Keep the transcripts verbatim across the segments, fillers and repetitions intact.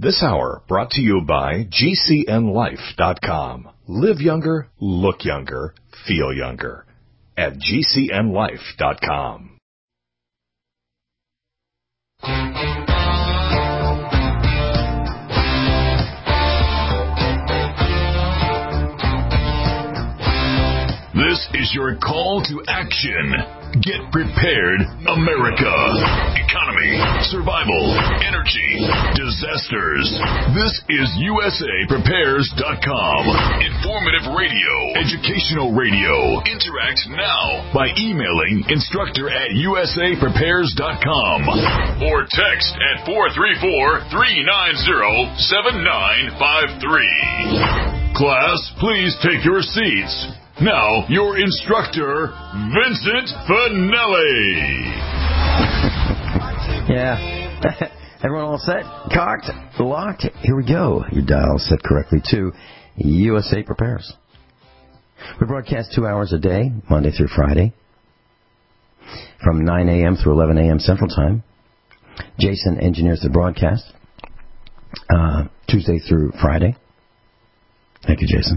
This hour brought to you by G C N life dot com. Live younger, look younger, feel younger at G C N life dot com. This is your call to action. Get prepared, America. Economy, survival, energy, disasters. This is U S A Prepares dot com. Informative radio, educational radio. Interact now by emailing instructor at U S A Prepares dot com or text at four three four, three nine zero, seven nine five three. Class, please take your seats. Now, your instructor, Vincent Finelli. Yeah. Everyone all set? Cocked? Locked? Here we go. Your dial set correctly to U S A Prepares. We broadcast two hours a day, Monday through Friday, from nine a.m. through eleven a.m. Central Time. Jason engineers the broadcast, uh, Tuesday through Friday. Thank you, Jason.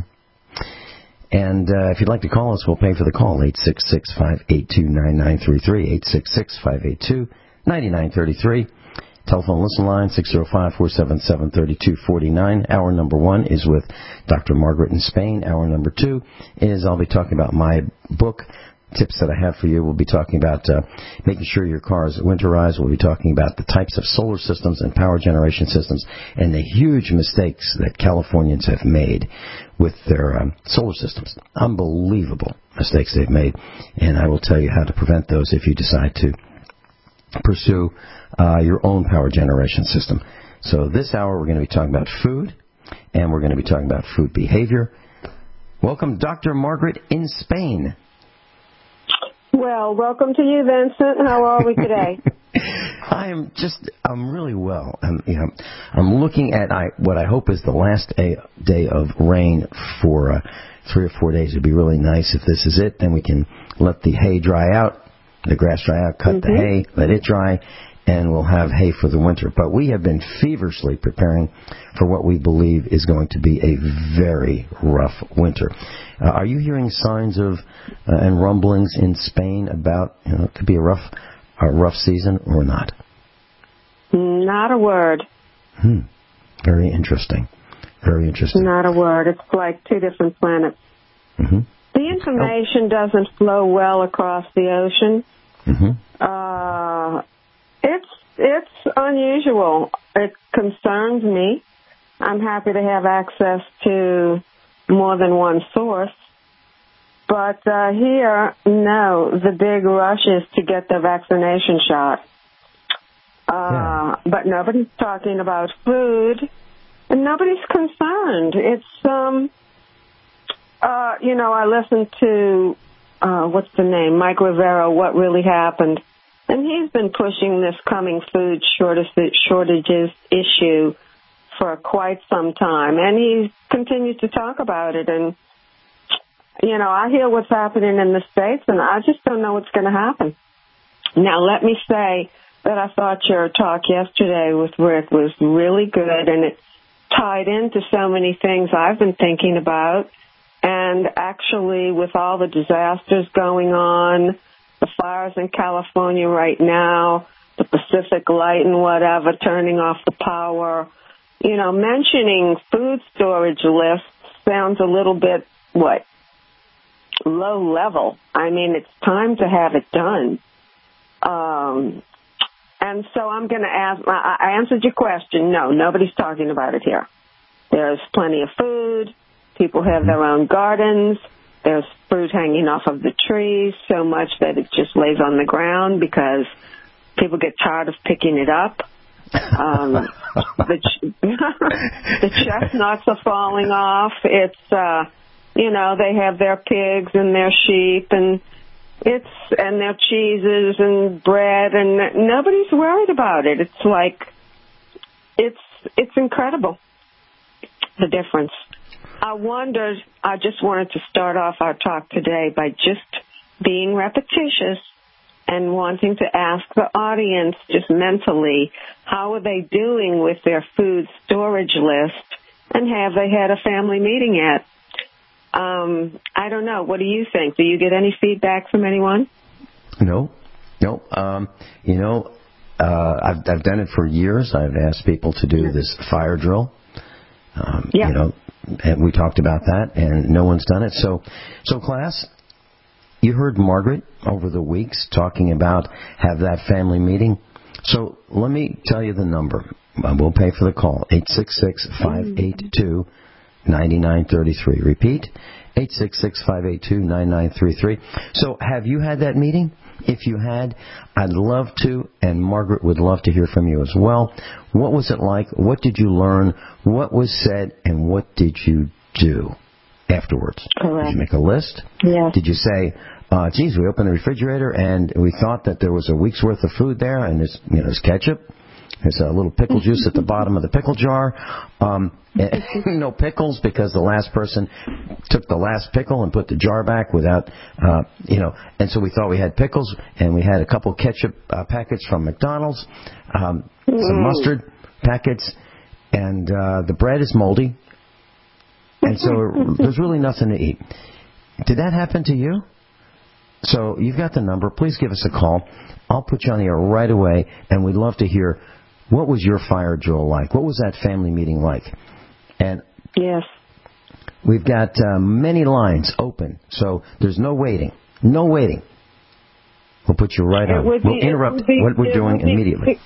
And uh, if you'd like to call us, we'll pay for the call, eight six six, five eight two, nine nine three three, eight six six, five eight two, nine nine three three. Telephone listen line, six oh five, four seven seven, three two four nine. Hour number one is with Doctor Margaret in Spain. Hour number two is I'll be talking about my book, tips that I have for you. We'll be talking about uh, making sure your car is winterized. We'll be talking about the types of solar systems and power generation systems and the huge mistakes that Californians have made with their um, solar systems. Unbelievable mistakes they've made. And I will tell you how to prevent those if you decide to pursue uh, your own power generation system. So this hour we're going to be talking about food, and we're going to be talking about food behavior. Welcome, Doctor Margaret in Spain. Well, welcome to you, Vincent. How are we today? I am just, I'm really well. I'm, you know, I'm looking at I, what I hope is the last day, day of rain for uh, three or four days. It would be really nice if this is it. Then we can let the hay dry out, the grass dry out, cut mm-hmm. the hay, let it dry, and we'll have hay for the winter. But we have been feverishly preparing for what we believe is going to be a very rough winter. Uh, are you hearing signs of uh, and rumblings in Spain about, you know, it could be a rough, a rough season or not? Not a word. Hmm. Very interesting. Very interesting. Not a word. It's like two different planets. Mm-hmm. The information oh. doesn't flow well across the ocean. Mm-hmm. Uh, it's it's unusual. It concerns me. I'm happy to have access to more than one source. But uh, here, no, the big rush is to get the vaccination shot. Uh, yeah. But nobody's talking about food, and nobody's concerned. It's, um, uh, you know, I listened to, uh, what's the name, Mike Rivera, What Really Happened, and he's been pushing this coming food shortages issue for quite some time, and he continues to talk about it. And, you know, I hear what's happening in the States, and I just don't know what's going to happen. Now, let me say that I thought your talk yesterday with Rick was really good, and it tied into so many things I've been thinking about. And actually, with all the disasters going on, the fires in California right now, the Pacific Light and whatever, turning off the power, you know, mentioning food storage lists sounds a little bit, what, low level. I mean, it's time to have it done. Um, and so I'm going to ask, I answered your question. No, nobody's talking about it here. There's plenty of food. People have their own gardens. There's fruit hanging off of the trees, so much that it just lays on the ground because people get tired of picking it up. Um, the, ch- the chestnuts are falling off. It's, uh, you know, they have their pigs and their sheep and it's, and their cheeses and bread, and nobody's worried about it. It's like, it's, it's incredible, the difference. I wondered, I just wanted to start off our talk today by just being repetitious and wanting to ask the audience just mentally, how are they doing with their food storage list, and have they had a family meeting yet? Um, I don't know. What do you think? Do you get any feedback from anyone? No. No. Um, you know, uh, I've, I've done it for years. I've asked people to do this fire drill. Um, yeah. You know, and we talked about that, and no one's done it. So, so class, you heard Margaret over the weeks talking about have that family meeting. So let me tell you the number. We'll pay for the call. eight six six, five eight two, nine nine three three. Repeat, eight six six, five eight two, nine nine three three. So have you had that meeting? If you had, I'd love to, and Margaret would love to hear from you as well. What was it like? What did you learn? What was said? And what did you do afterwards? Correct. Did you make a list? Yes. Did you say, uh, geez, we opened the refrigerator and we thought that there was a week's worth of food there, and there's, you know, there's ketchup? There's a little pickle juice at the bottom of the pickle jar. Um, no pickles because the last person took the last pickle and put the jar back without, uh, you know. And so we thought we had pickles, and we had a couple ketchup uh, packets from McDonald's, um, mm. some mustard packets, and uh, the bread is moldy. And so there's really nothing to eat. Did that happen to you? So you've got the number. Please give us a call. I'll put you on the air right away, and we'd love to hear, what was your fire drill like? What was that family meeting like? And yes, we've got uh, many lines open, so there's no waiting. No waiting. We'll put you right on. We'll be, interrupt be, what we're doing be, immediately.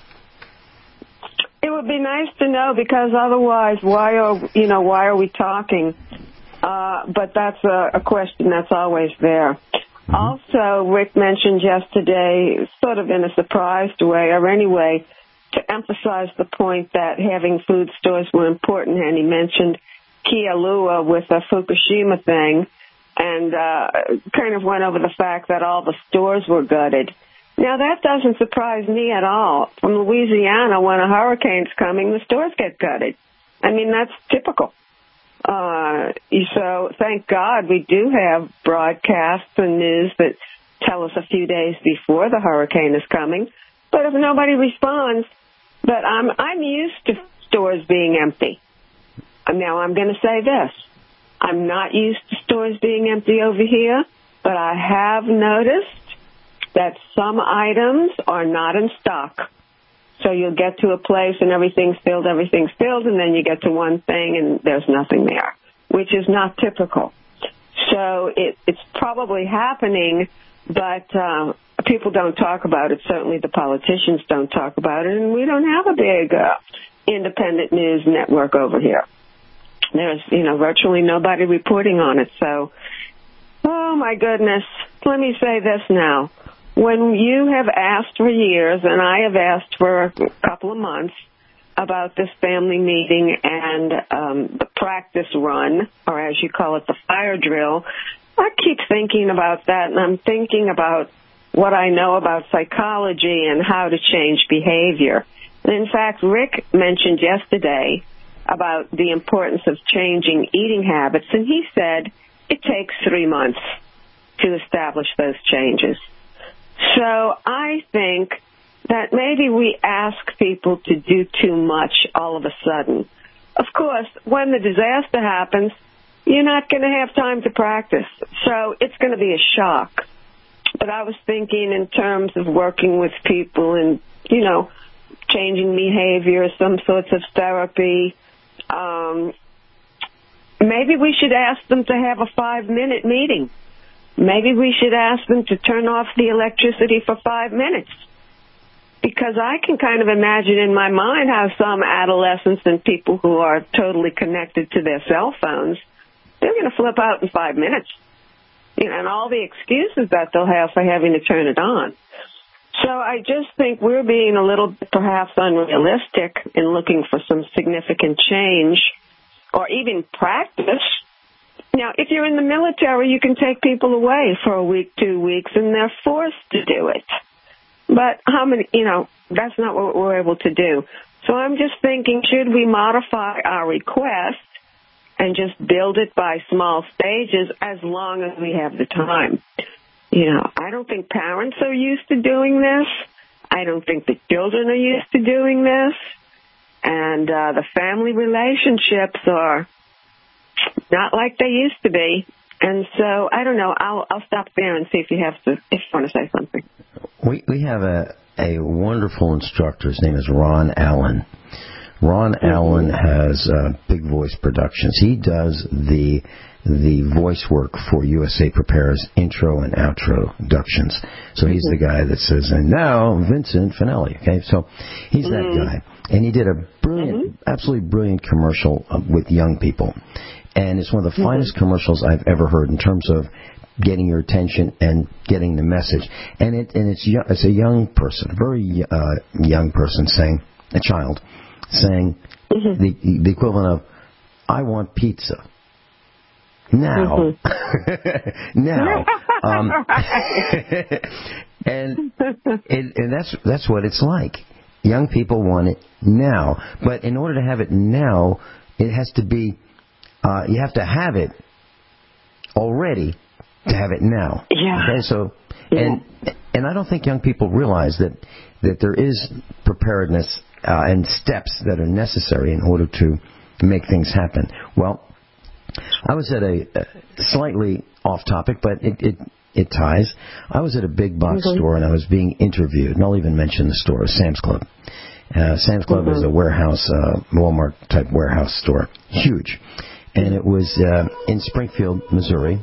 It would be nice to know, because otherwise, why are you know why are we talking? Uh, but that's a, a question that's always there. Mm-hmm. Also, Rick mentioned yesterday, sort of in a surprised way, or anyway, to emphasize the point that having food stores were important, and he mentioned Kealua with the Fukushima thing, and uh, kind of went over the fact that all the stores were gutted. Now, that doesn't surprise me at all. From Louisiana, when a hurricane's coming, the stores get gutted. I mean, that's typical. Uh, so thank God we do have broadcasts and news that tell us a few days before the hurricane is coming. But if nobody responds, but I'm I'm used to stores being empty. Now I'm going to say this. I'm not used to stores being empty over here, but I have noticed that some items are not in stock. So you'll get to a place and everything's filled, everything's filled, and then you get to one thing and there's nothing there, which is not typical. So it, it's probably happening, but uh, people don't talk about it. Certainly the politicians don't talk about it, and we don't have a big uh, independent news network over here. There's, you know, virtually nobody reporting on it. So, oh, my goodness. Let me say this now. When you have asked for years, and I have asked for a couple of months, about this family meeting and um, the practice run, or as you call it, the fire drill, I keep thinking about that, and I'm thinking about what I know about psychology and how to change behavior. And in fact, Rick mentioned yesterday about the importance of changing eating habits, and he said it takes three months to establish those changes. So I think that maybe we ask people to do too much all of a sudden. Of course, when the disaster happens, you're not going to have time to practice, so it's going to be a shock. But I was thinking in terms of working with people and, you know, changing behavior, some sorts of therapy. Um, maybe we should ask them to have a five-minute meeting. Maybe we should ask them to turn off the electricity for five minutes. Because I can kind of imagine in my mind how some adolescents and people who are totally connected to their cell phones, they're going to flip out in five minutes. You know, and all the excuses that they'll have for having to turn it on. So I just think we're being a little bit perhaps unrealistic in looking for some significant change or even practice. Now, if you're in the military, you can take people away for a week, two weeks, and they're forced to do it. But how many, you know, that's not what we're able to do. So I'm just thinking, should we modify our request and just build it by small stages as long as we have the time? You know, I don't think parents are used to doing this. I don't think the children are used to doing this. And uh, the family relationships are not like they used to be. And so, I don't know, I'll, I'll stop there and see if you have to, if you want to say something. We, we have a, a wonderful instructor. His name is Ron Allen. Ron mm-hmm. Allen has uh, Big Voice Productions. He does the the voice work for U S A Prepares intro and outro inductions. So he's mm-hmm. the guy that says, and now Vincent Finelli. Okay, so he's mm-hmm. that guy. And he did a brilliant, mm-hmm. absolutely brilliant commercial uh, with young people. And it's one of the mm-hmm. finest commercials I've ever heard in terms of getting your attention and getting the message. And it and it's it's a young person, a very uh, young person saying, a child, saying mm-hmm. the the equivalent of, I want pizza. Now. Mm-hmm. now. Um, and it, and that's that's what it's like. Young people want it now. But in order to have it now, it has to be, uh, you have to have it already to have it now. Yeah. Okay, so, and yeah. and I don't think young people realize that, that there is preparedness uh, and steps that are necessary in order to make things happen. Well, I was at a, a slightly off topic, but it, it it ties. I was at a big box mm-hmm. store and I was being interviewed, and I'll even mention the store, Sam's Club. Uh, Sam's Club mm-hmm. is a warehouse, uh, Walmart type warehouse store, huge, and it was uh, in Springfield, Missouri.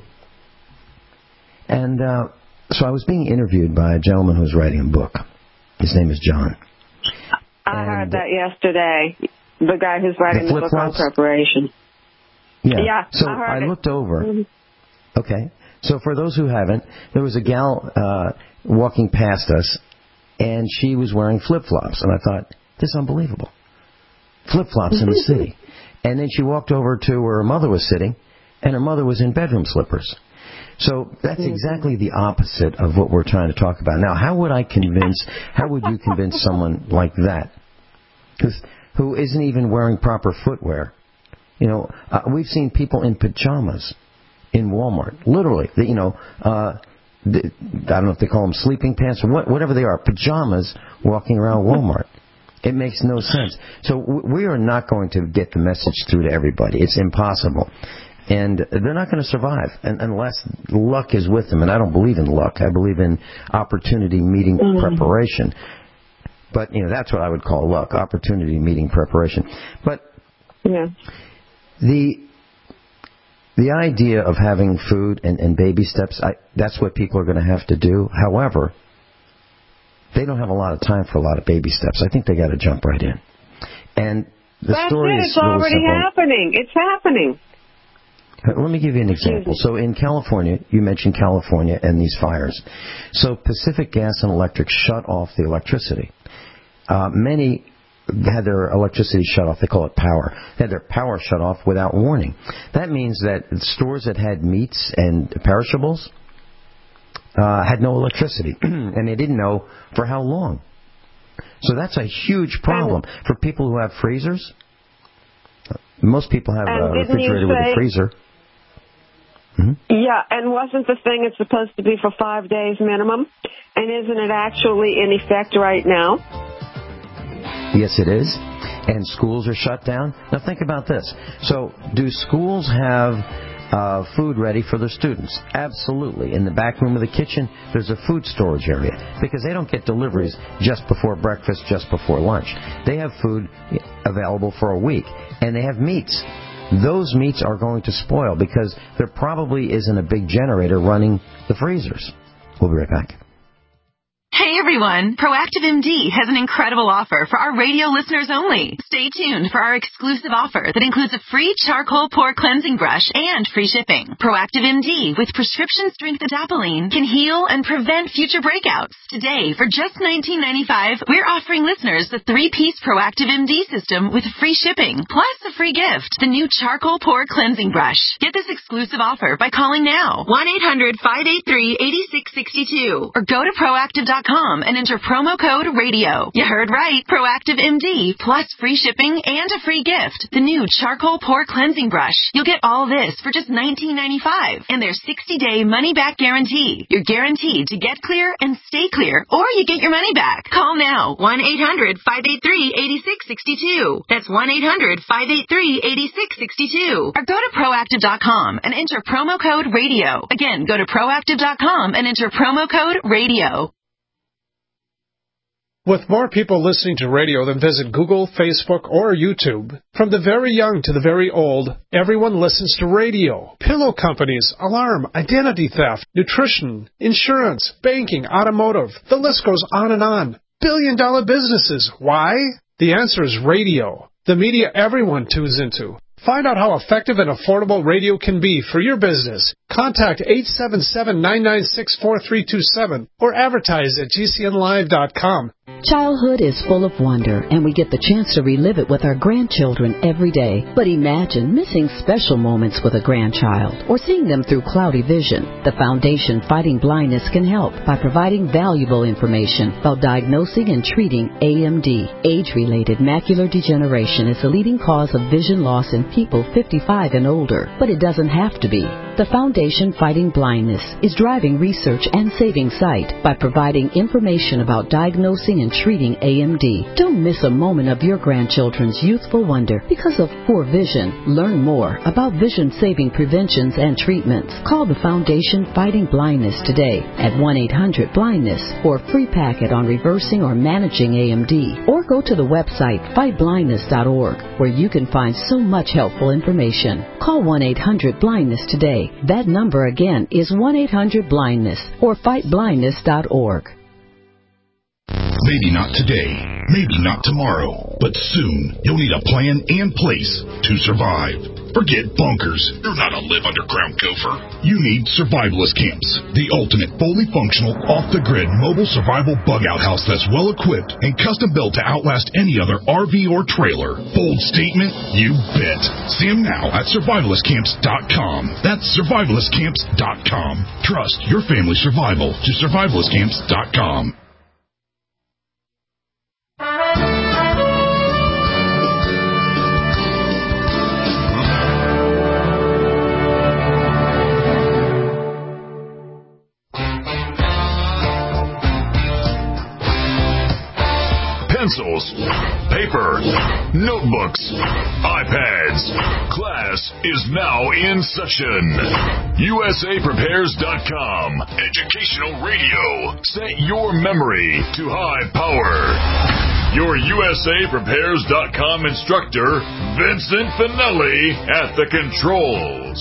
And uh, so I was being interviewed by a gentleman who's writing a book. His name is John. I and heard that yesterday. The guy who's writing the, the book on preparation. Yeah. yeah so I, I looked over. Mm-hmm. Okay. So for those who haven't, there was a gal uh, walking past us, and she was wearing flip-flops. And I thought, this is unbelievable. Flip-flops in the city. And then she walked over to where her mother was sitting, and her mother was in bedroom slippers. So that's exactly the opposite of what we're trying to talk about. Now, how would I convince, how would you convince someone like that, who's, who isn't even wearing proper footwear? You know, uh, we've seen people in pajamas in Walmart, literally. You know, uh, the, I don't know if they call them sleeping pants or what, whatever they are, pajamas walking around Walmart. It makes no sense. So w- we are not going to get the message through to everybody. It's impossible. And they're not going to survive unless luck is with them. And I don't believe in luck. I believe in opportunity meeting mm-hmm. preparation. But, you know, that's what I would call luck, opportunity meeting preparation. But yeah. the the idea of having food and, and baby steps, I, that's what people are going to have to do. However, they don't have a lot of time for a lot of baby steps. I think they got to jump right in. And the that's story it. is It's already simple. happening. It's happening. Let me give you an example. So in California, you mentioned California and these fires. So Pacific Gas and Electric shut off the electricity. Uh, many had their electricity shut off. They call it power. They had their power shut off without warning. That means that stores that had meats and perishables uh, had no electricity, and they didn't know for how long. So that's a huge problem for people who have freezers. Most people have a refrigerator with a freezer. Mm-hmm. Yeah, and wasn't the thing it's supposed to be for five days minimum? And isn't it actually in effect right now? Yes, it is. And schools are shut down. Now think about this. So do schools have uh, food ready for their students? Absolutely. In the back room of the kitchen, there's a food storage area because they don't get deliveries just before breakfast, just before lunch. They have food available for a week, and they have meats. Those meats are going to spoil because there probably isn't a big generator running the freezers. We'll be right back. Hey everyone, Proactive M D has an incredible offer for our radio listeners only. Stay tuned for our exclusive offer that includes a free charcoal pore cleansing brush and free shipping. Proactive M D with prescription strength adapalene can heal and prevent future breakouts. Today, for just nineteen ninety-five dollars, we're offering listeners the three-piece Proactive M D system with free shipping, plus a free gift, the new charcoal pore cleansing brush. Get this exclusive offer by calling now, one eight hundred five eight three eight six six two, or go to proactive dot com com and enter promo code radio. You heard right. Proactive M D, plus free shipping and a free gift. The new charcoal pore cleansing brush. You'll get all this for just nineteen ninety-five dollars and their sixty-day money-back guarantee. You're guaranteed to get clear and stay clear, or you get your money back. Call now, one eight hundred five eight three eight six six two. That's one eight hundred five eight three eight six six two. Or go to proactive dot com and enter promo code radio. Again, go to proactive dot com and enter promo code radio. With more people listening to radio than visit Google, Facebook, or YouTube, from the very young to the very old, everyone listens to radio. Pillow companies, alarm, identity theft, nutrition, insurance, banking, automotive. The list goes on and on. Billion-dollar businesses. Why? The answer is radio. The media everyone tunes into. Find out how effective and affordable radio can be for your business. Contact eight seven seven, nine nine six, four three two seven or advertise at G C N live dot com. Childhood is full of wonder, and we get the chance to relive it with our grandchildren every day. But imagine missing special moments with a grandchild or seeing them through cloudy vision. The Foundation Fighting Blindness can help by providing valuable information about diagnosing and treating A M D. Age-related macular degeneration is the leading cause of vision loss in people fifty-five and older, but it doesn't have to be. The Foundation Fighting Blindness is driving research and saving sight by providing information about diagnosing and treating A M D. Don't miss a moment of your grandchildren's youthful wonder because of poor vision. Learn more about vision-saving preventions and treatments. Call the Foundation Fighting Blindness today at one eight hundred blindness for a free packet on reversing or managing A M D. Or go to the website fight blindness dot org where you can find so much helpful information. Call one eight hundred blindness today. That number again is one eight hundred blindness or fight blindness dot org. Maybe not today, maybe not tomorrow, but soon you'll need a plan and place to survive. Forget bunkers. You're not a live underground gopher. You need survivalist camps, the ultimate fully functional, off-the-grid mobile survival bug-out house that's well-equipped and custom-built to outlast any other R V or trailer. Bold statement? You bet. See them now at survivalist camps dot com. That's survivalist camps dot com. Trust your family's survival to survivalist camps dot com. Pencils, paper, notebooks, iPads. Class is now in session. U S A Prepares dot com. Educational radio. Set your memory to high power. Your U S A Prepares dot com instructor, Vincent Finelli, at the controls.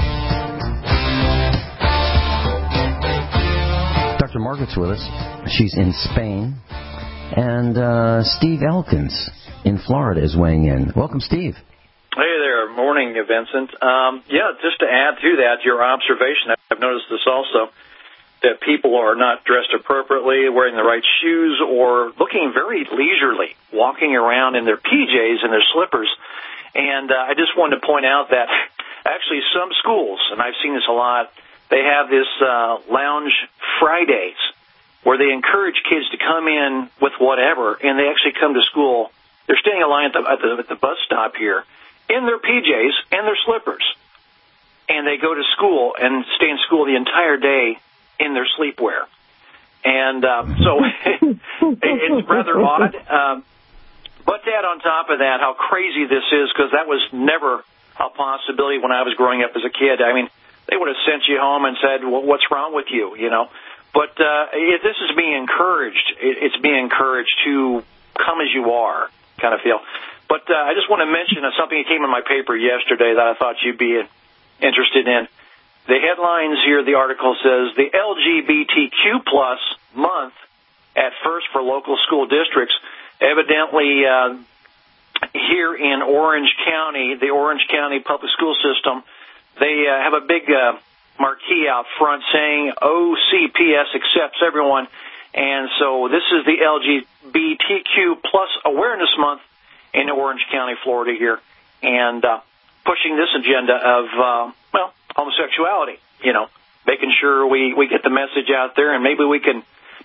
Doctor Margaret's with us. She's in Spain. And uh, Steve Elkins in Florida is weighing in. Welcome, Steve. Hey there. Morning, Vincent. Um, yeah, just to add to that, your observation, I've noticed this also, that people are not dressed appropriately, wearing the right shoes, or looking very leisurely, walking around in their P Js and their slippers. And uh, I just wanted to point out that actually some schools, and I've seen this a lot, they have this uh, Lounge Fridays, where they encourage kids to come in with whatever, and they actually come to school. They're standing in line at the, at the, at the bus stop here in their P Js and their slippers, and they go to school and stay in school the entire day in their sleepwear. And um, so it's rather odd. Um, but to add on top of that, how crazy this is, because that was never a possibility when I was growing up as a kid. I mean, they would have sent you home and said, well, what's wrong with you, you know? But uh, it, this is being encouraged. It, it's being encouraged to come as you are, kind of feel. But uh, I just want to mention uh, something that came in my paper yesterday that I thought you'd be interested in. The headlines here, the article says, the L G B T Q plus month at first for local school districts. Evidently, uh, here in Orange County, the Orange County Public School System, they uh, have a big uh, marquee out front saying O C P S accepts everyone. And so this is the L G B T Q plus awareness month in Orange County, Florida here, and uh, pushing this agenda of, uh, well, homosexuality, you know, making sure we, we get the message out there, and maybe we can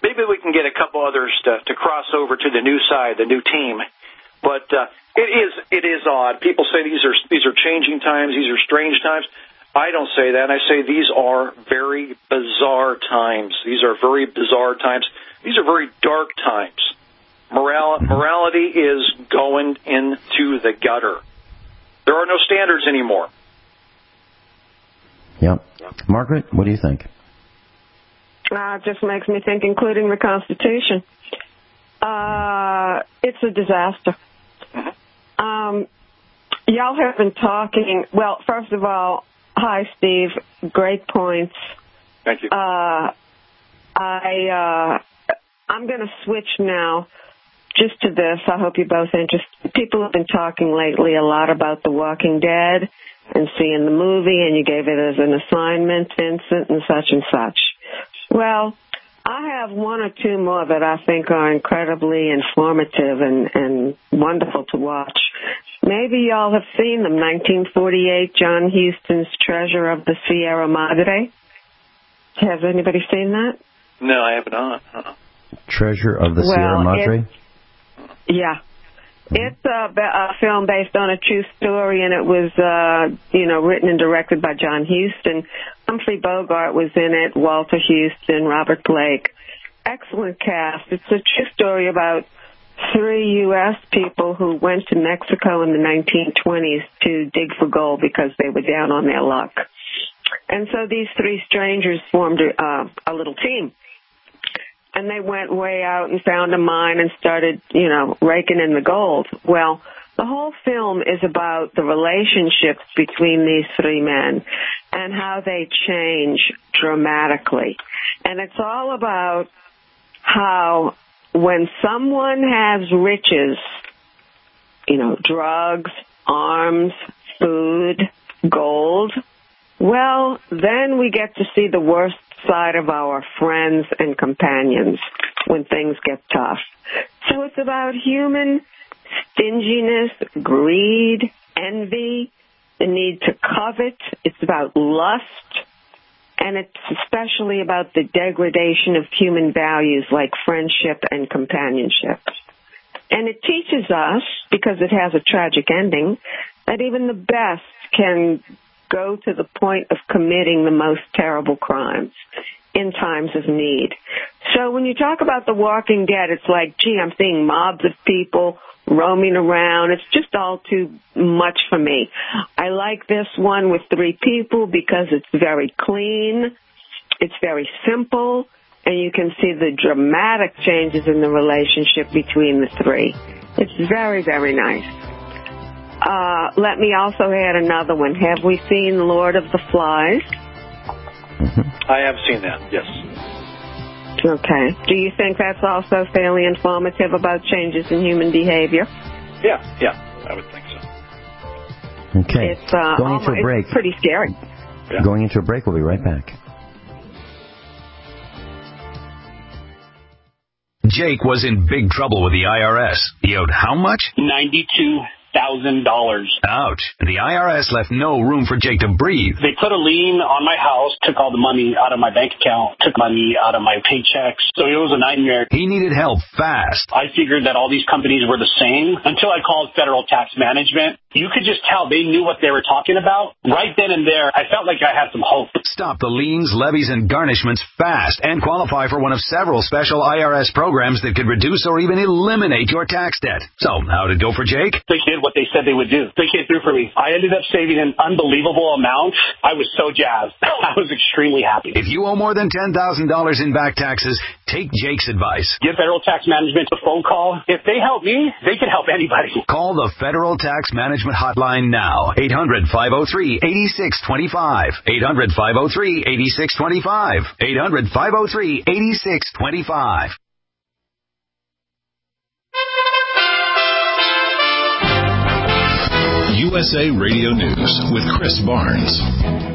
maybe we can get a couple others to, to cross over to the new side, the new team. But uh, it is it is odd. People say these are these are changing times, these are strange times. I don't say that. I say these are very bizarre times. These are very bizarre times. These are very dark times. Moral, morality is going into the gutter. There are no standards anymore. Yep. Margaret, what do you think? Uh, it just makes me think, including the Constitution. Uh, it's a disaster. Mm-hmm. Um, y'all have been talking, well, first of all, hi, Steve. Great points. Thank you. Uh, I, uh, I'm going to switch now just to this. I hope you're both interested. People have been talking lately a lot about The Walking Dead and seeing the movie, and you gave it as an assignment, Vincent, and such and such. Well, I have one or two more that I think are incredibly informative and, and wonderful to watch. Maybe y'all have seen them. nineteen forty-eight, John Huston's Treasure of the Sierra Madre. Has anybody seen that? No, I have not. Uh-uh. Treasure of the well, Sierra Madre? It, yeah. It's a, a film based on a true story, and it was, uh, you know, written and directed by John Huston. Humphrey Bogart was in it, Walter Huston, Robert Blake. Excellent cast. It's a true story about three U S people who went to Mexico in the nineteen twenties to dig for gold because they were down on their luck. And so these three strangers formed uh, a little team. And they went way out and found a mine and started, you know, raking in the gold. Well, the whole film is about the relationships between these three men and how they change dramatically. And it's all about how when someone has riches, you know, drugs, arms, food, gold, well, then we get to see the worst side of our friends and companions when things get tough. So it's about human stinginess, greed, envy, the need to covet. It's about lust, and it's especially about the degradation of human values like friendship and companionship. And it teaches us, because it has a tragic ending, that even the best can go to the point of committing the most terrible crimes in times of need. So when you talk about The Walking Dead, it's like, gee, I'm seeing mobs of people roaming around. It's just all too much for me. I like this one with three people because it's very clean, it's very simple, and you can see the dramatic changes in the relationship between the three. It's very, very nice. Uh, let me also add another one. Have we seen Lord of the Flies? Mm-hmm. I have seen that, yes. Okay. Do you think that's also fairly informative about changes in human behavior? Yeah, yeah, I would think so. Okay. It's, uh, Going into a break. It's pretty scary. Yeah. Going into a break, we'll be right back. Jake was in big trouble with the I R S. He owed how much? ninety-two thousand dollars. Ouch. And the I R S left no room for Jake to breathe. They put a lien on my house, took all the money out of my bank account, took money out of my paychecks. So it was a nightmare. He needed help fast. I figured that all these companies were the same until I called Federal Tax Management. You could just tell they knew what they were talking about. Right then and there, I felt like I had some hope. Stop the liens, levies, and garnishments fast and qualify for one of several special I R S programs that could reduce or even eliminate your tax debt. So, how did it go for Jake? They did what they said they would do. They came through for me. I ended up saving an unbelievable amount. I was so jazzed. I was extremely happy. If you owe more than ten thousand dollars in back taxes, take Jake's advice. Give Federal Tax Management a phone call. If they help me, they can help anybody. Call the Federal Tax Management Hotline now. eight hundred, five oh three, eight six two five. eight hundred, five oh three, eight six two five. eight hundred, five oh three, eight six two five. U S A Radio News with Chris Barnes.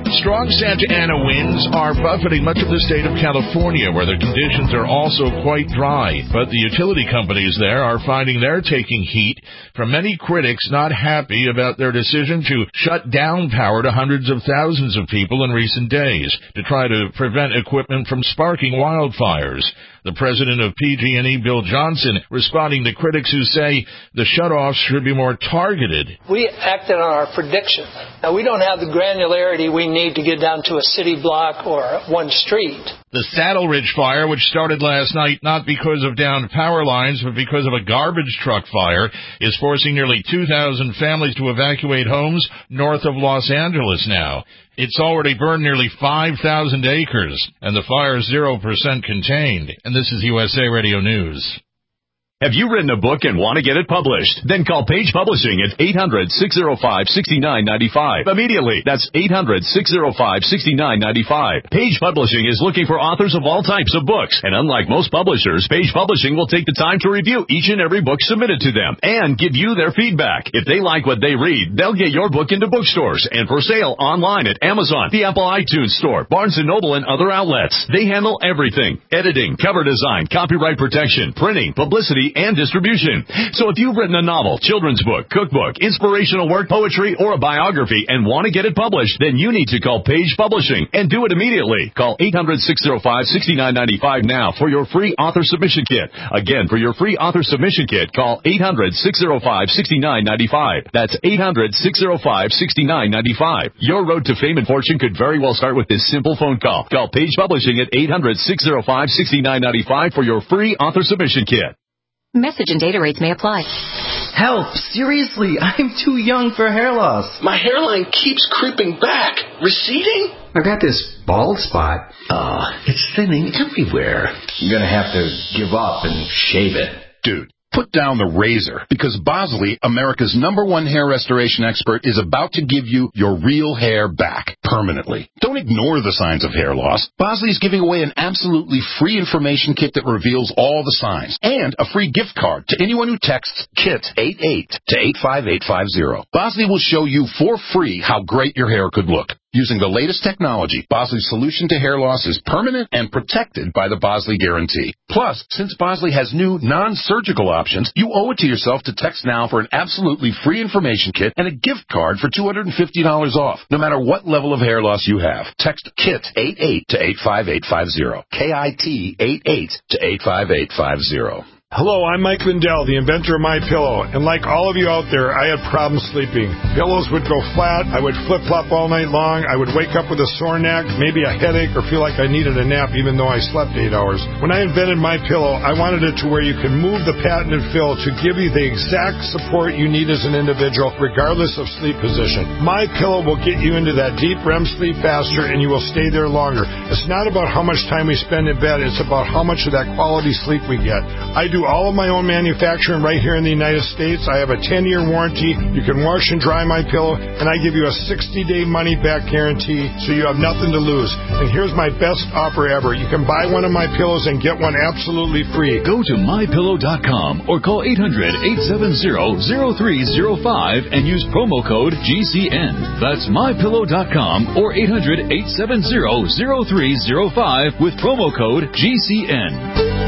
Strong Santa Ana winds are buffeting much of the state of California, where the conditions are also quite dry. But the utility companies there are finding they're taking heat from many critics not happy about their decision to shut down power to hundreds of thousands of people in recent days to try to prevent equipment from sparking wildfires. The president of P G and E, Bill Johnson, responding to critics who say the shutoffs should be more targeted. We acted on our prediction. Now, we don't have the granularity we need to get down to a city block or one street. The Saddle Ridge fire, which started last night not because of downed power lines, but because of a garbage truck fire, is forcing nearly two thousand families to evacuate homes north of Los Angeles now. It's already burned nearly five thousand acres, and the fire is zero percent contained. And this is U S A Radio News. Have you written a book and want to get it published? Then call Page Publishing at eight hundred, six oh five, six nine nine five. Immediately. That's eight hundred, six oh five, six nine nine five. Page Publishing is looking for authors of all types of books. And unlike most publishers, Page Publishing will take the time to review each and every book submitted to them and give you their feedback. If they like what they read, they'll get your book into bookstores and for sale online at Amazon, the Apple iTunes Store, Barnes and Noble, and other outlets. They handle everything: editing, cover design, copyright protection, printing, publicity, and distribution. So if you've written a novel, children's book, cookbook, inspirational work, poetry, or a biography and want to get it published, then you need to call Page Publishing and do it immediately. Call eight hundred, six oh five, six nine nine five now for your free author submission kit. Again, for your free author submission kit, call eight hundred, six oh five, six nine nine five. That's eight hundred, six oh five, six nine nine five. Your road to fame and fortune could very well start with this simple phone call. Call Page Publishing at eight hundred, six oh five, six nine nine five for your free author submission kit. Message and data rates may apply. Help! Seriously, I'm too young for hair loss. My hairline keeps creeping back. Receding? I got this bald spot. Uh, it's thinning everywhere. I'm gonna have to give up and shave it. Dude, put down the razor, because Bosley, America's number one hair restoration expert, is about to give you your real hair back permanently. Don't ignore the signs of hair loss. Bosley is giving away an absolutely free information kit that reveals all the signs, and a free gift card to anyone who texts KIT eighty-eight to eight five eight five zero. Bosley will show you for free how great your hair could look. Using the latest technology, Bosley's solution to hair loss is permanent and protected by the Bosley Guarantee. Plus, since Bosley has new non-surgical options, you owe it to yourself to text now for an absolutely free information kit and a gift card for two hundred fifty dollars off, no matter what level of hair loss you have. Text KIT eighty-eight to eight five eight five zero. K I T eighty-eight to eight five eight five zero. Hello, I'm Mike Lindell, the inventor of MyPillow, and like all of you out there, I had problems sleeping. Pillows would go flat, I would flip-flop all night long, I would wake up with a sore neck, maybe a headache, or feel like I needed a nap even though I slept eight hours. When I invented MyPillow, I wanted it to where you can move the patented fill to give you the exact support you need as an individual, regardless of sleep position. MyPillow will get you into that deep R E M sleep faster, and you will stay there longer. It's not about how much time we spend in bed, it's about how much of that quality sleep we get. I do all of my own manufacturing right here in the United States. I have a ten-year warranty. You can wash and dry my pillow, and I give you a sixty-day money-back guarantee, so you have nothing to lose. And here's my best offer ever. You can buy one of my pillows and get one absolutely free. Go to my pillow dot com or call eight hundred, eight seven zero, zero three zero five and use promo code G C N. That's my pillow dot com or eight hundred, eight seven zero, zero three zero five with promo code G C N.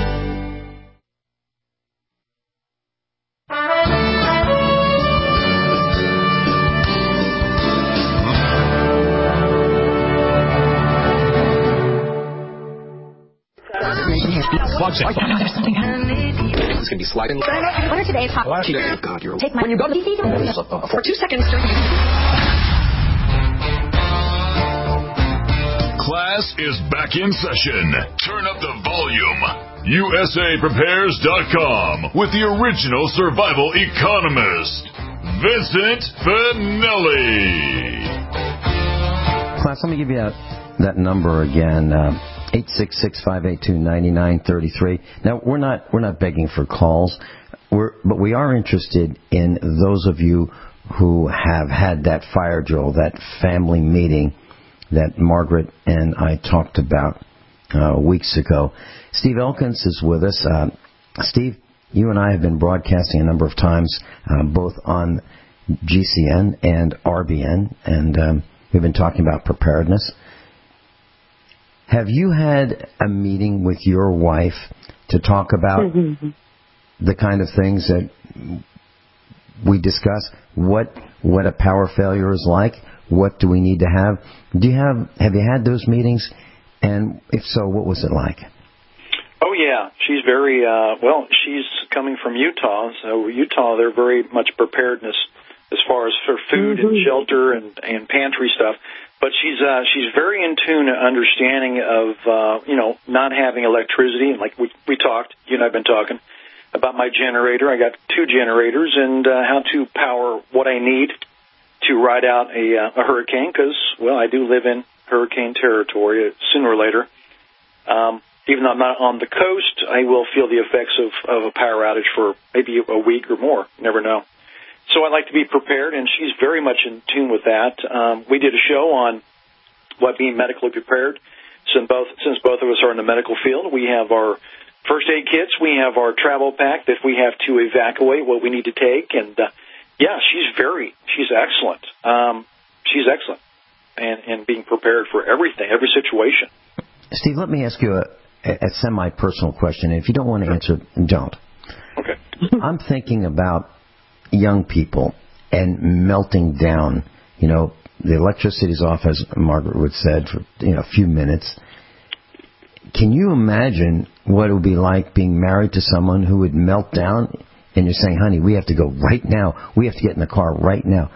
There's something happening. It's going to be sliding. What are today's hot? Oh, God, you're... Take my... When you go to the... For two seconds. Class is back in session. Turn up the volume. U S A prepares dot com with the original survival economist, Vincent Finelli. Class, let me give you that, that number again. Uh, eight six six, five eight two, nine nine three three. Now, we're not we're not begging for calls, we're, but we are interested in those of you who have had that fire drill, that family meeting that Margaret and I talked about uh, weeks ago. Steve Elkins is with us. Uh, Steve, you and I have been broadcasting a number of times, uh, both on G C N and R B N, and um, We've been talking about preparedness. Have you had a meeting with your wife to talk about mm-hmm. the kind of things that we discuss? What what a power failure is like? What do we need to have? Do you have have you had those meetings? And if so, what was it like? Oh yeah, she's very uh, well. She's coming from Utah, so Utah they're very much preparedness as far as for food mm-hmm. and shelter and, and pantry stuff. But she's uh, she's very in tune and understanding of uh, you know not having electricity. And like we we talked, you and I've been talking about my generator. I got two generators and uh, how to power what I need to ride out a, uh, a hurricane. Because well, I do live in hurricane territory sooner or later. Um, even though I'm not on the coast, I will feel the effects of, of a power outage for maybe a week or more. You never know. So I like to be prepared, and she's very much in tune with that. Um, we did a show on what being medically prepared. Since both, since both of us are in the medical field, we have our first aid kits, we have our travel pack that we have to evacuate what we need to take. And, uh, yeah, she's very, she's excellent. Um, she's excellent and, and being prepared for everything, every situation. Steve, let me ask you a, a semi-personal question. And if you don't want to answer, don't. Okay. I'm thinking about young people and melting down. You know, the electricity's off, as Margaret Wood said, for you know a few minutes. Can you imagine what it would be like being married to someone who would melt down and you're saying, honey, we have to go right now. We have to get in the car right now.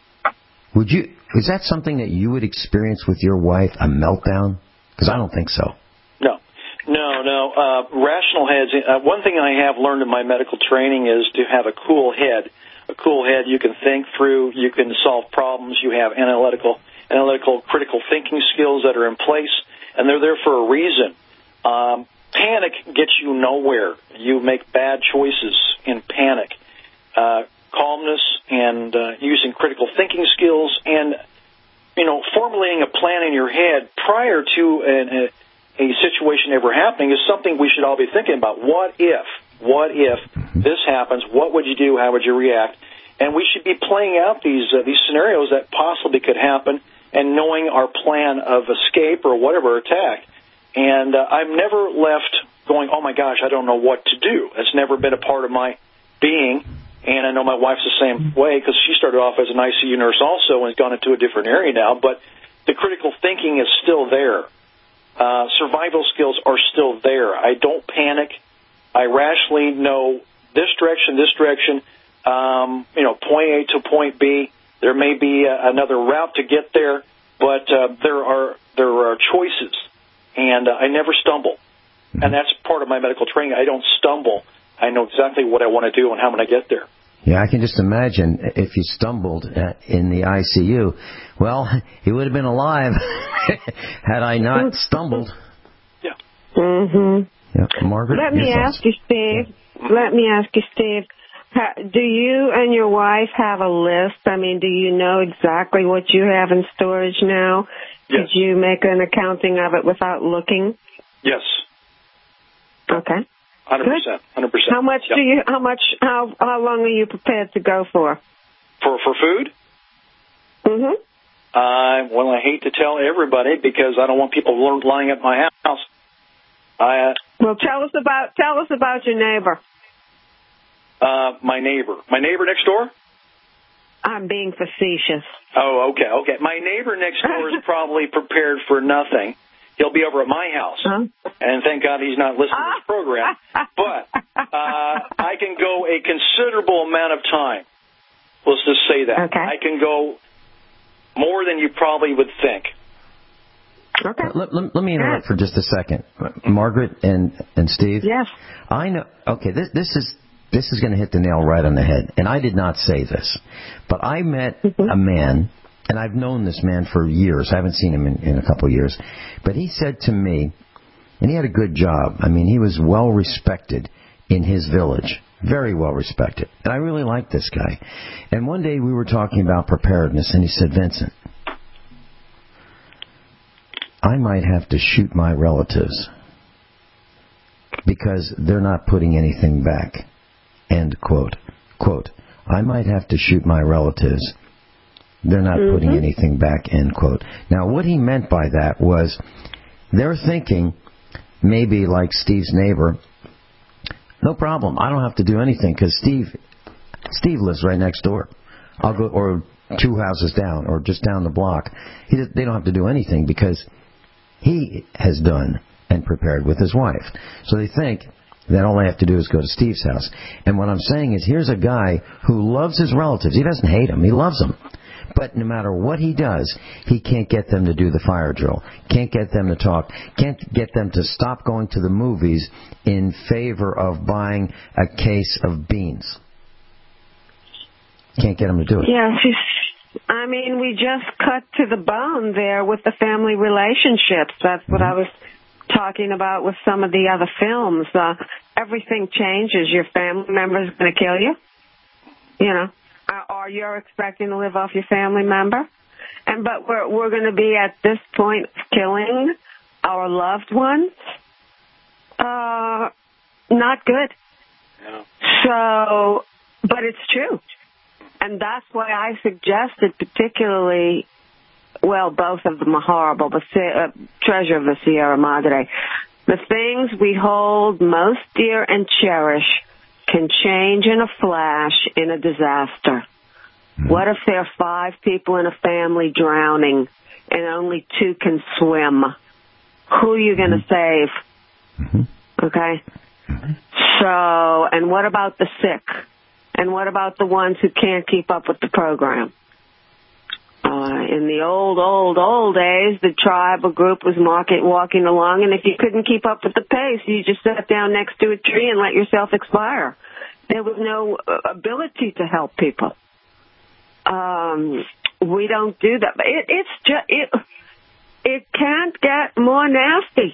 Would you? Is that something that you would experience with your wife, a meltdown? Because I don't think so. No. No, no. Uh, rational heads, uh, one thing I have learned in my medical training is to have a cool head. A cool head, you can think through, you can solve problems, you have analytical, analytical, critical thinking skills that are in place, and they're there for a reason. Um, panic gets you nowhere. You make bad choices in panic. Uh, calmness and uh, using critical thinking skills and, you know, formulating a plan in your head prior to an, a a situation ever happening is something we should all be thinking about. What if? What if this happens? What would you do? How would you react? And we should be playing out these uh, these scenarios that possibly could happen and knowing our plan of escape or whatever attack. And uh, I've never left going, oh, my gosh, I don't know what to do. It's never been a part of my being. And I know my wife's the same way because she started off as an I C U nurse also and has gone into a different area now. But the critical thinking is still there. Uh, survival skills are still there. I don't panic. I rationally know this direction, this direction, um, you know, point A to point B. There may be uh, another route to get there, but uh, there are there are choices, and uh, I never stumble. And that's part of my medical training. I don't stumble. I know exactly what I want to do and how I'm going to get there. Yeah, I can just imagine if you stumbled in the I C U. Well, he would have been alive had I not stumbled. Yeah. Mm-hmm. Yeah, Margaret. Let me thoughts? ask you, Steve. Let me ask you, Steve. Do you and your wife have a list? I mean, do you know exactly what you have in storage now? Yes. Did you make an accounting of it without looking? Yes. Okay. Hundred percent. Hundred percent. How much yep. do you? How much? How how long are you prepared to go for? For for food? Mhm. Uh, well, I hate to tell everybody because I don't want people lining up my house. I. Uh, well, tell us about tell us about your neighbor. Uh, my neighbor. My neighbor next door? I'm being facetious. Oh, okay, okay. My neighbor next door is probably prepared for nothing. He'll be over at my house. Huh? And thank God he's not listening to this program. But uh, I can go a considerable amount of time. Let's just say that. Okay. I can go more than you probably would think. Okay. Uh, let, let, let me interrupt for just a second. Margaret and, and Steve? Yes. I know. Okay, this, this is... This is going to hit the nail right on the head. And I did not say this. But I met mm-hmm. a man, and I've known this man for years. I haven't seen him in, in a couple of years. But he said to me, and he had a good job. I mean, he was well respected in his village. Very well respected. And I really liked this guy. And one day we were talking about preparedness, and he said, Vincent, I might have to shoot my relatives because they're not putting anything back. End quote. Quote, I might have to shoot my relatives They're not Mm-hmm. putting anything back, end quote. Now, what he meant by that was they're thinking maybe like Steve's neighbor, no problem, I don't have to do anything because Steve, Steve lives right next door. I'll go, or two houses down, or just down the block. He, they don't have to do anything because he has done and prepared with his wife. So they think that all they have to do is go to Steve's house. And what I'm saying is, here's a guy who loves his relatives. He doesn't hate them. He loves them. But no matter what he does, he can't get them to do the fire drill, can't get them to talk, can't get them to stop going to the movies in favor of buying a case of beans. Can't get them to do it. Yes, I mean, we just cut to the bone there with the family relationships. That's what I was talking about with some of the other films. Uh, everything changes. Your family member is going to kill you, you know, or you're expecting to live off your family member. And but we're we're going to be at this point killing our loved ones. Uh, not good. Yeah. So, but it's true. And that's why I suggested particularly, well, both of them are horrible, but uh, Treasure of the Sierra Madre. The things we hold most dear and cherish can change in a flash in a disaster. Mm-hmm. What if there are five people in a family drowning and only two can swim? Who are you going to save? Mm-hmm. Okay? Mm-hmm. So, and what about the sick? And what about the ones who can't keep up with the program? Uh, in the old, old, old days, the tribe or group was market, walking along, and if you couldn't keep up with the pace, you just sat down next to a tree and let yourself expire. There was no ability to help people. Um, we don't do that. But it, it's just, it, it can't get more nasty.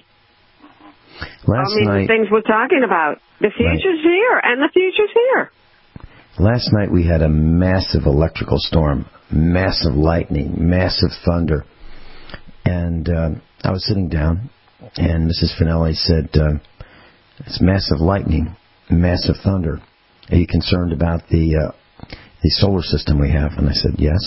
Last I mean, night, the things we're talking about. The future's right. here, and the future's here. Last night we had a massive electrical storm, massive lightning, massive thunder. And uh, I was sitting down, and Missus Finelli said, uh, it's massive lightning, massive thunder. Are you concerned about the uh, the solar system we have? And I said, yes.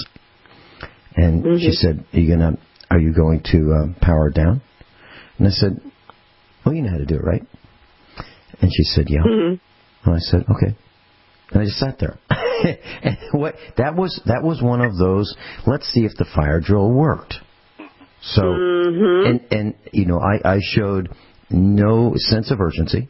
And mm-hmm. she said, are you, gonna, are you going to uh, power it down? And I said, well, you know how to do it, right? And she said, yeah. Mm-hmm. And I said, okay. And I just sat there. And what that was that was one of those, let's see if the fire drill worked. So, mm-hmm. and, and, you know, I, I showed no sense of urgency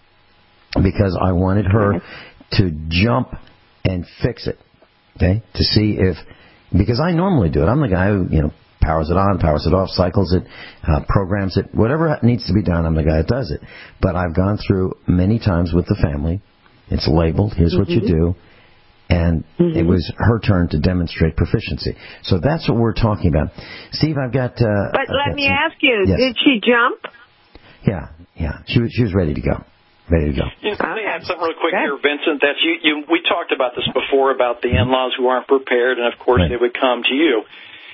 because I wanted her to jump and fix it, okay, to see if, because I normally do it. I'm the guy who, you know, powers it on, powers it off, cycles it, uh, programs it, whatever needs to be done, I'm the guy that does it. But I've gone through many times with the family. It's labeled, here's what mm-hmm. you do, and mm-hmm. it was her turn to demonstrate proficiency. So that's what we're talking about. Steve, I've got... Uh, but I've let got me some, ask you, yes. did she jump? Yeah, yeah, she was, she was ready to go. Ready to go. You know, let me add something real quick here, Vincent. That you, you, we talked about this before about the in-laws who aren't prepared, and of course right. they would come to you,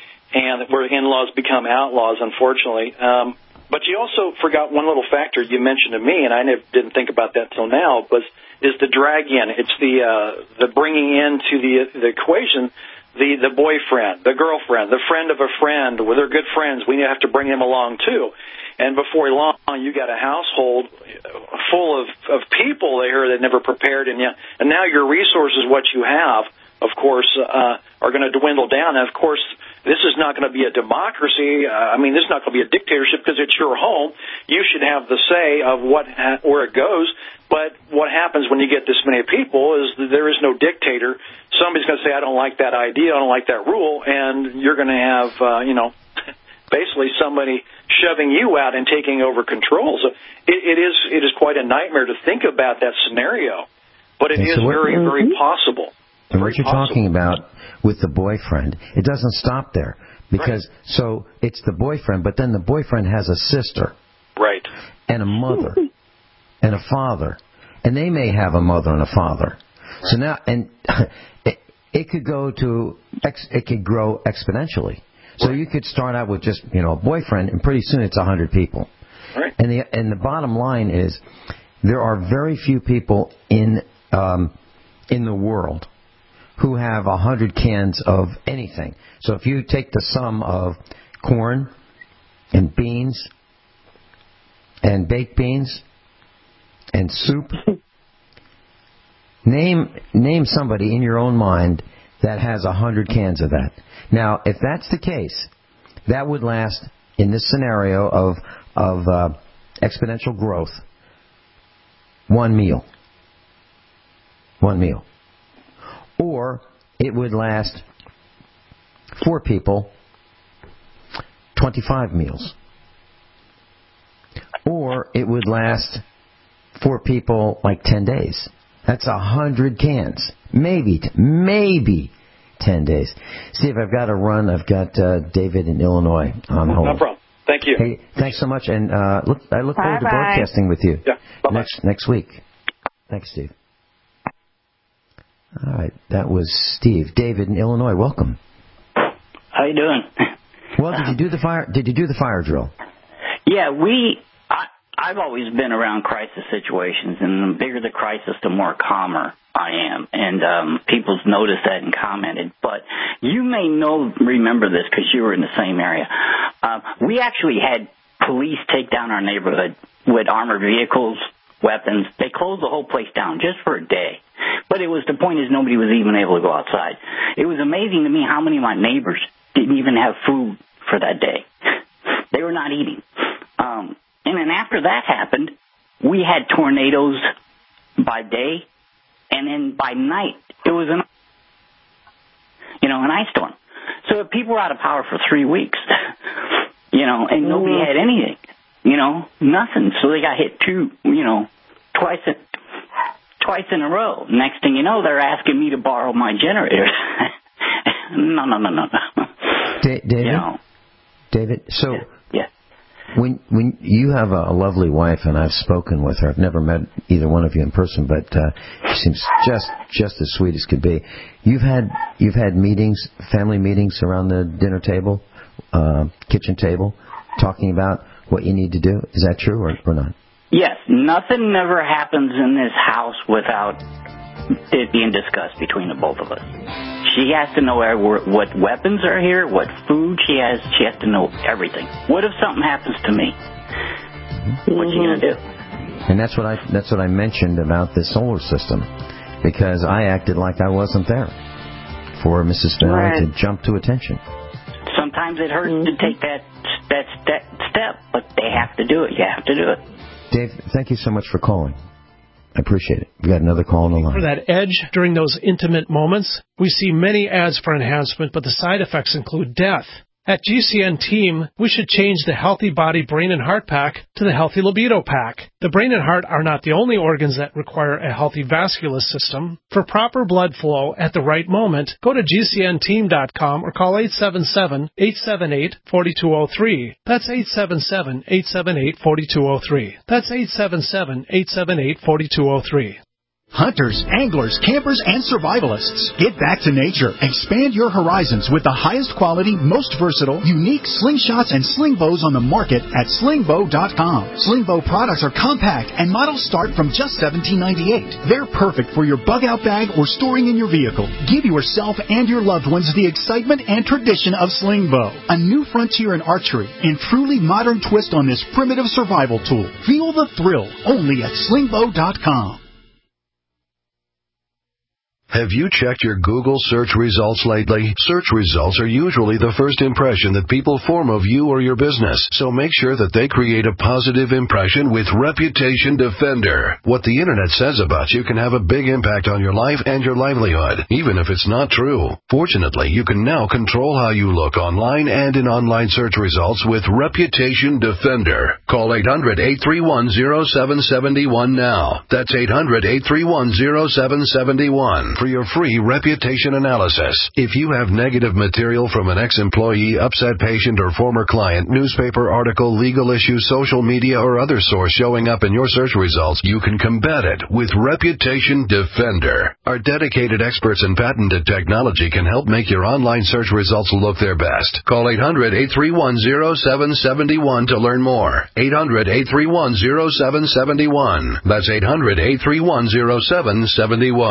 and where in-laws become outlaws, unfortunately. Um, but you also forgot one little factor you mentioned to me, and I never, didn't think about that till now, was is the drag in. It's the uh, the bringing into the the equation the the boyfriend, the girlfriend, the friend of a friend. Well, they're good friends. We have to bring them along too. And before long, you got a household full of of people there that never prepared, and you, and now your resources, what you have, of course, uh, are going to dwindle down. And of course, this is not going to be a democracy. Uh, I mean, this is not going to be a dictatorship because it's your home. You should have the say of what ha- where it goes. But what happens when you get this many people is that there is no dictator. Somebody's going to say, I don't like that idea, I don't like that rule, and you're going to have, uh, you know, basically somebody shoving you out and taking over control. So it, it is it is quite a nightmare to think about that scenario, but it okay, is so what, very, very possible. And very what you're possible. talking about with the boyfriend, it doesn't stop there. Because, right. so it's the boyfriend, but then the boyfriend has a sister. Right. And a mother. And a father, and they may have a mother and a father. Right. So now, and it, it could go to, ex, it could grow exponentially. So right. you could start out with just, you know, a boyfriend, and pretty soon it's a hundred people. Right. And the and the bottom line is, there are very few people in um, in the world who have a hundred cans of anything. So if you take the sum of corn and beans and baked beans and soup, name name somebody in your own mind that has a hundred cans of that. Now, if that's the case, that would last in this scenario of of uh, exponential growth, one meal. One meal. Or it would last four people, twenty-five meals. Or it would last four people like ten days. That's a hundred cans. Maybe, maybe ten days. See, if I've got to run, I've got uh, David in Illinois on hold. No problem. Thank you. Hey, thanks so much, and uh, look, I look forward Bye-bye. to broadcasting with you Yeah. next next week. Thanks, Steve. All right, that was Steve. David in Illinois, welcome. How you doing? Well, did you do the fire? Did you do the fire drill? Yeah, we. I, I've always been around crisis situations, and the bigger the crisis, the more calmer I am. And um, people's noticed that and commented. But you may know, remember this because you were in the same area. Uh, we actually had police take down our neighborhood with armored vehicles, weapons. They closed the whole place down just for a day. But it was the point is nobody was even able to go outside. It was amazing to me how many of my neighbors didn't even have food for that day. They were not eating. Um, and then after that happened, we had tornadoes by day, and then by night it was an, you know, an ice storm. So if people were out of power for three weeks, you know, and nobody had anything, you know, nothing. So they got hit two, you know, twice in, twice in a row. Next thing you know, they're asking me to borrow my generator. no, no, no, no, no. Da- David? You know, David, so yeah. when when you have a, a lovely wife, and I've spoken with her, I've never met either one of you in person, but uh, she seems just just as sweet as could be. You've had you've had meetings, family meetings around the dinner table, uh, kitchen table, talking about what you need to do. Is that true or, or not? Yes, nothing ever happens in this house without it being discussed between the both of us. She has to know where, what weapons are here, what food she has. She has to know everything. What if something happens to me? Mm-hmm. What you gonna do? And that's what I that's what I mentioned about the solar system, because I acted like I wasn't there for Missus Finale Right. to jump to attention. Sometimes it hurts to take that that step, step, but they have to do it. You have to do it. Dave, thank you so much for calling. I appreciate it. We got another call on the line. For that edge during those intimate moments, we see many ads for enhancement, but the side effects include death. At G C N Team, we should change the Healthy Body, Brain, and Heart Pack to the Healthy Libido Pack. The brain and heart are not the only organs that require a healthy vascular system. For proper blood flow at the right moment, go to G C N team dot com or call eight seven seven, eight seven eight, four two zero three. That's eight seven seven, eight seven eight, four two zero three. That's eight seven seven, eight seven eight, four two zero three. Hunters, anglers, campers, and survivalists. Get back to nature. Expand your horizons with the highest quality, most versatile, unique slingshots and sling bows on the market at sling bow dot com. Sling bow products are compact and models start from just seventeen ninety-eight. They're perfect for your bug out bag or storing in your vehicle. Give yourself and your loved ones the excitement and tradition of sling bow. A new frontier in archery and truly modern twist on this primitive survival tool. Feel the thrill only at sling bow dot com. Have you checked your Google search results lately? Search results are usually the first impression that people form of you or your business, so make sure that they create a positive impression with Reputation Defender. What the internet says about you can have a big impact on your life and your livelihood, even if it's not true. Fortunately, you can now control how you look online and in online search results with Reputation Defender. Call eight hundred, eight three one, zero seven seven one now. That's eight hundred, eight three one, zero seven seven one. For your free reputation analysis. If you have negative material from an ex-employee, upset patient, or former client, newspaper article, legal issue, social media, or other source showing up in your search results, you can combat it with Reputation Defender. Our dedicated experts in patented technology can help make your online search results look their best. Call eight hundred, eight three one, zero seven seven one to learn more. eight hundred, eight three one, zero seven seven one. That's eight hundred, eight three one, zero seven seven one.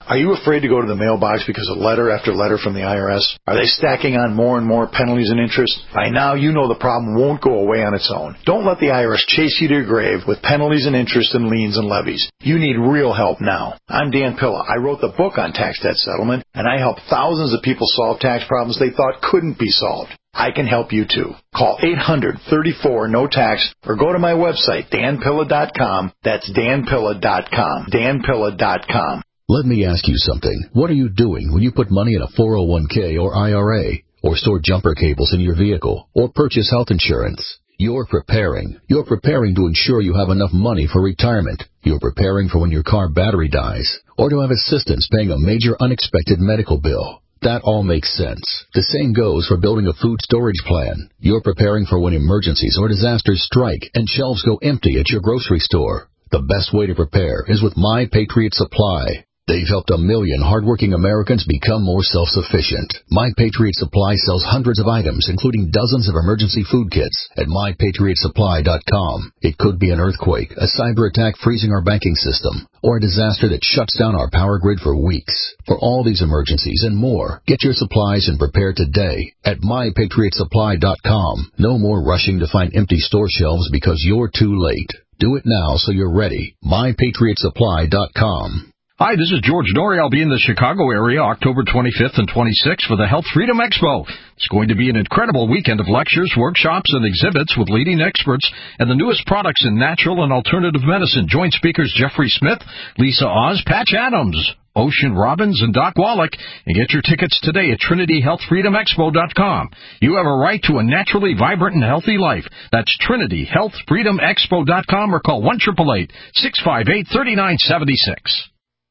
Are you afraid to go to the mailbox because of letter after letter from the I R S? Are they stacking on more and more penalties and interest? By now, you know the problem won't go away on its own. Don't let the I R S chase you to your grave with penalties and interest and liens and levies. You need real help now. I'm Dan Pilla. I wrote the book on tax debt settlement, and I help thousands of people solve tax problems they thought couldn't be solved. I can help you too. Call eight hundred, thirty-four, no tax or go to my website, dan pilla dot com. That's dan pilla dot com. dan pilla dot com. Let me ask you something. What are you doing when you put money in a four oh one k or I R A, or store jumper cables in your vehicle, or purchase health insurance? You're preparing. You're preparing to ensure you have enough money for retirement. You're preparing for when your car battery dies, or to have assistance paying a major unexpected medical bill. That all makes sense. The same goes for building a food storage plan. You're preparing for when emergencies or disasters strike and shelves go empty at your grocery store. The best way to prepare is with My Patriot Supply. They've helped a million hardworking Americans become more self-sufficient. My Patriot Supply sells hundreds of items, including dozens of emergency food kits, at my patriot supply dot com. It could be an earthquake, a cyber attack freezing our banking system, or a disaster that shuts down our power grid for weeks. For all these emergencies and more, get your supplies and prepare today at my patriot supply dot com. No more rushing to find empty store shelves because you're too late. Do it now so you're ready. my patriot supply dot com. Hi, this is George Norrie. I'll be in the Chicago area October twenty-fifth and twenty-sixth for the Health Freedom Expo. It's going to be an incredible weekend of lectures, workshops, and exhibits with leading experts and the newest products in natural and alternative medicine. Join speakers Jeffrey Smith, Lisa Oz, Patch Adams, Ocean Robbins, and Doc Wallach, and get your tickets today at trinity health freedom expo dot com. You have a right to a naturally vibrant and healthy life. That's trinity health freedom expo dot com or call one eight eight eight, six five eight, three nine seven six.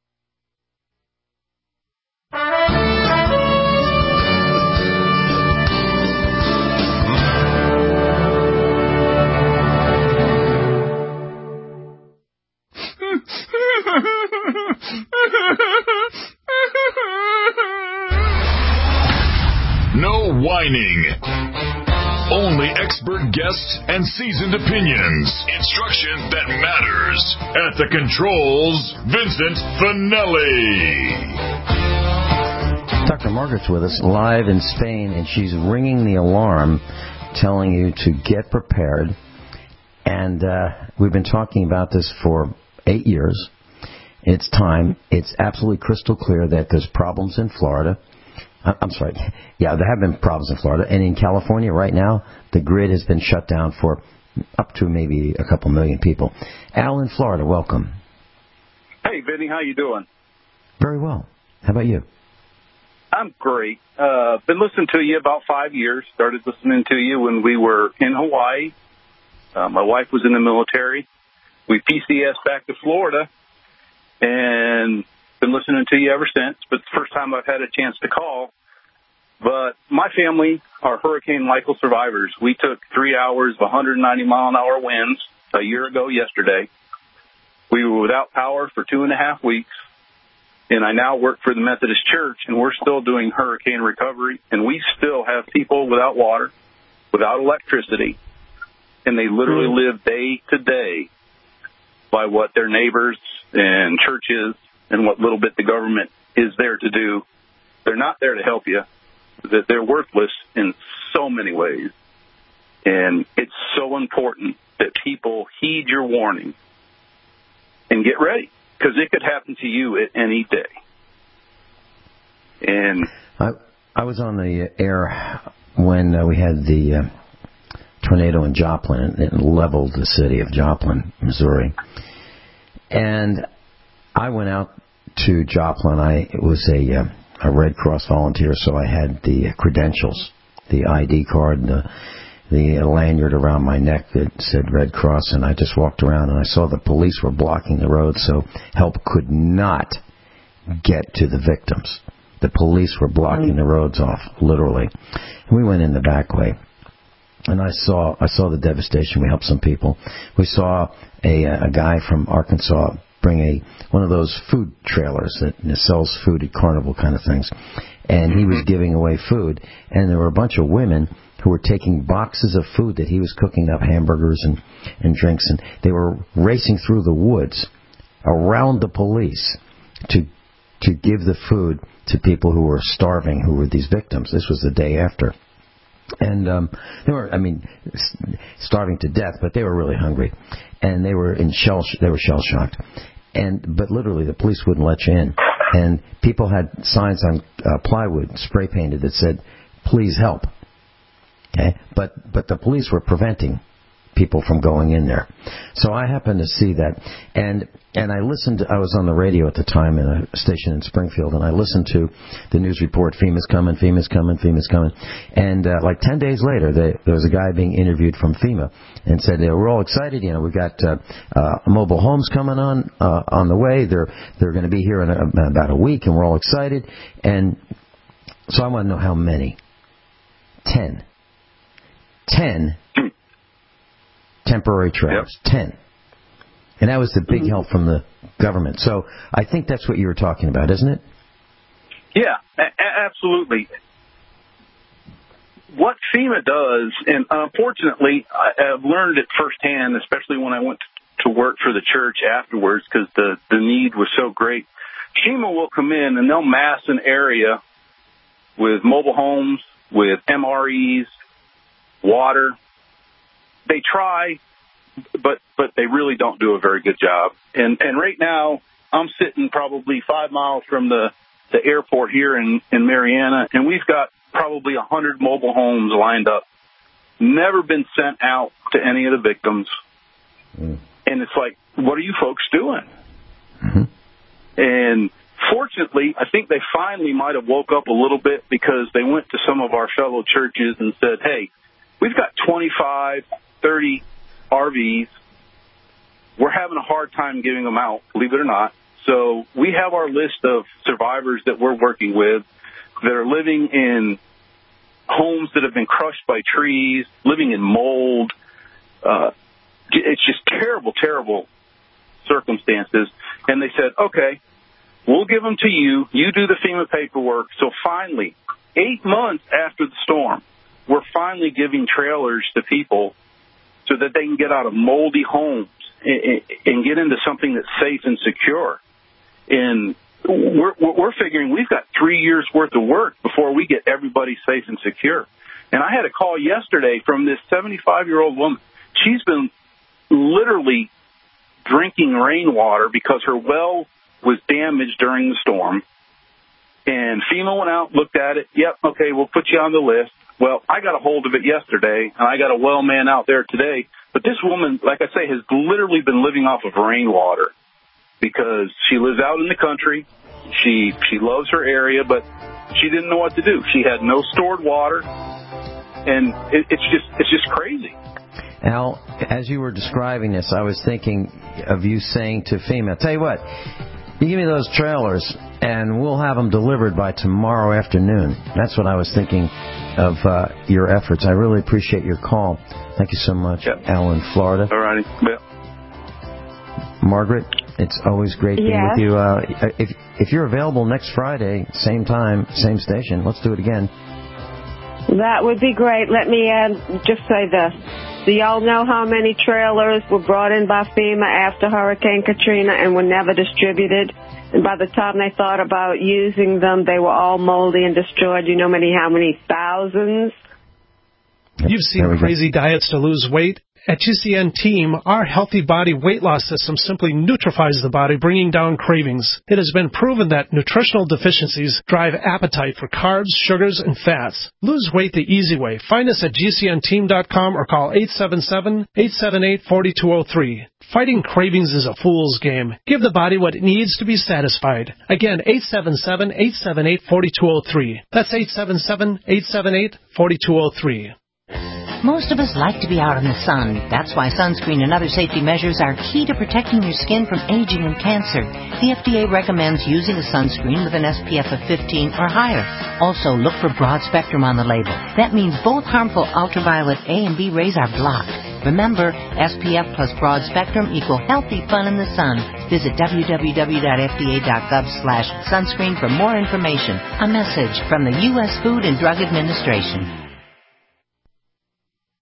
No whining. Only expert guests and seasoned opinions. Instruction that matters. At the controls, Vincent Finelli. Doctor Margaret's with us live in Spain, and she's ringing the alarm, telling you to get prepared. And uh, we've been talking about this for eight years. It's time. It's absolutely crystal clear that there's problems in Florida. I'm sorry. Yeah, there have been problems in Florida. And in California right now, the grid has been shut down for up to maybe a couple million people. Al in Florida, welcome. Hey, Vinny, how you doing? Very well. How about you? I'm great. Uh, been listening to you about five years. Started listening to you when we were in Hawaii. Uh, my wife was in the military. We P C S back to Florida, and been listening to you ever since. But it's the first time I've had a chance to call. But my family are Hurricane Michael survivors. We took three hours of one hundred ninety mile an hour winds a year ago yesterday. We were without power for two and a half weeks. And I now work for the Methodist Church, and we're still doing hurricane recovery. And we still have people without water, without electricity. And they literally live day to day by what their neighbors and churches and what little bit the government is there to do. They're not there to help you. That they're worthless in so many ways. And it's so important that people heed your warning and get ready, because it could happen to you at any day. And I, I was on the air when uh, we had the uh, tornado in Joplin. It leveled the city of Joplin, Missouri. And I went out to Joplin. I it was a, uh, a Red Cross volunteer, so I had the credentials, the I D card, the the lanyard around my neck that said Red Cross, and I just walked around and I saw the police were blocking the road, so help could not get to the victims. The police were blocking the roads off, literally. And we went in the back way, and I saw I saw the devastation. We helped some people. We saw a a guy from Arkansas bring a one of those food trailers that sells food at carnival kind of things, and he was giving away food, and there were a bunch of women who were taking boxes of food that he was cooking up, hamburgers and, and drinks, and they were racing through the woods around the police to to give the food to people who were starving, who were these victims. This was the day after. And um, they were, I mean, starving to death, but they were really hungry. And they were in shell, they were shell-shocked. And But literally, the police wouldn't let you in. And people had signs on uh, plywood, spray-painted, that said, please help. Okay, but but the police were preventing people from going in there. So I happened to see that, and and I listened to, I was on the radio at the time in a station in Springfield, and I listened to the news report, FEMA's coming, FEMA's coming, FEMA's coming. And uh, like ten days later, they, there was a guy being interviewed from FEMA and said, yeah, we're all excited, you know, we've got uh, uh, mobile homes coming on uh, on the way. They're, they're going to be here in a, about a week, and we're all excited. And so I want to know how many. Ten. Ten temporary trailers. Yep. Ten. And that was the big help from the government. So I think that's what you were talking about, isn't it? Yeah, a- absolutely. What FEMA does, and unfortunately, I've learned it firsthand, especially when I went to work for the church afterwards, because the, the need was so great. FEMA will come in and they'll mass an area with mobile homes, with M R Es, water. They try, but but they really don't do a very good job. And and right now, I'm sitting probably five miles from the, the airport here in, in Marianna, and we've got probably a hundred mobile homes lined up. Never been sent out to any of the victims. Mm. And it's like, what are you folks doing? Mm-hmm. And fortunately, I think they finally might have woke up a little bit, because they went to some of our fellow churches and said, hey, we've got twenty-five, thirty R Vs. We're having a hard time giving them out, believe it or not. So we have our list of survivors that we're working with that are living in homes that have been crushed by trees, living in mold. Uh, it's just terrible, terrible circumstances. And they said, okay, we'll give them to you. You do the FEMA paperwork. So finally, eight months after the storm, we're finally giving trailers to people so that they can get out of moldy homes and get into something that's safe and secure. And we're, we're figuring we've got three years' worth of work before we get everybody safe and secure. And I had a call yesterday from this seventy-five-year-old woman. She's been literally drinking rainwater because her well was damaged during the storm. And FEMA went out, looked at it. Yep, okay, we'll put you on the list. Well, I got a hold of it yesterday, and I got a well man out there today. But this woman, like I say, has literally been living off of rainwater because she lives out in the country. She she loves her area, but she didn't know what to do. She had no stored water, and it, it's just it's just crazy. Al, as you were describing this, I was thinking of you saying to FEMA, tell you what, you give me those trailers, and we'll have them delivered by tomorrow afternoon. That's what I was thinking of uh, your efforts. I really appreciate your call. Thank you so much, yep. Al in Florida. All righty. Yep. Margaret, it's always great being yes. with you. Uh, if if you're available next Friday, same time, same station, let's do it again. That would be great. Let me add, just say this. Do y'all know how many trailers were brought in by FEMA after Hurricane Katrina and were never distributed? And by the time they thought about using them, they were all moldy and destroyed. You know many how many thousands? You've seen crazy go. diets to lose weight. At G C N Team, our Healthy Body Weight Loss System simply neutralizes the body, bringing down cravings. It has been proven that nutritional deficiencies drive appetite for carbs, sugars, and fats. Lose weight the easy way. Find us at G C N team dot com or call eight seven seven, eight seven eight, four two zero three. Fighting cravings is a fool's game. Give the body what it needs to be satisfied. Again, eight seven seven, eight seven eight, four two zero three. That's eight seven seven, eight seven eight, four two zero three. Most of us like to be out in the sun. That's why sunscreen and other safety measures are key to protecting your skin from aging and cancer. The F D A recommends using a sunscreen with an S P F of fifteen or higher. Also, look for broad spectrum on the label. That means both harmful ultraviolet A and B rays are blocked. Remember, S P F plus broad spectrum equal healthy fun in the sun. Visit w w w dot f d a dot gov slash sunscreen for more information. A message from the U S Food and Drug Administration.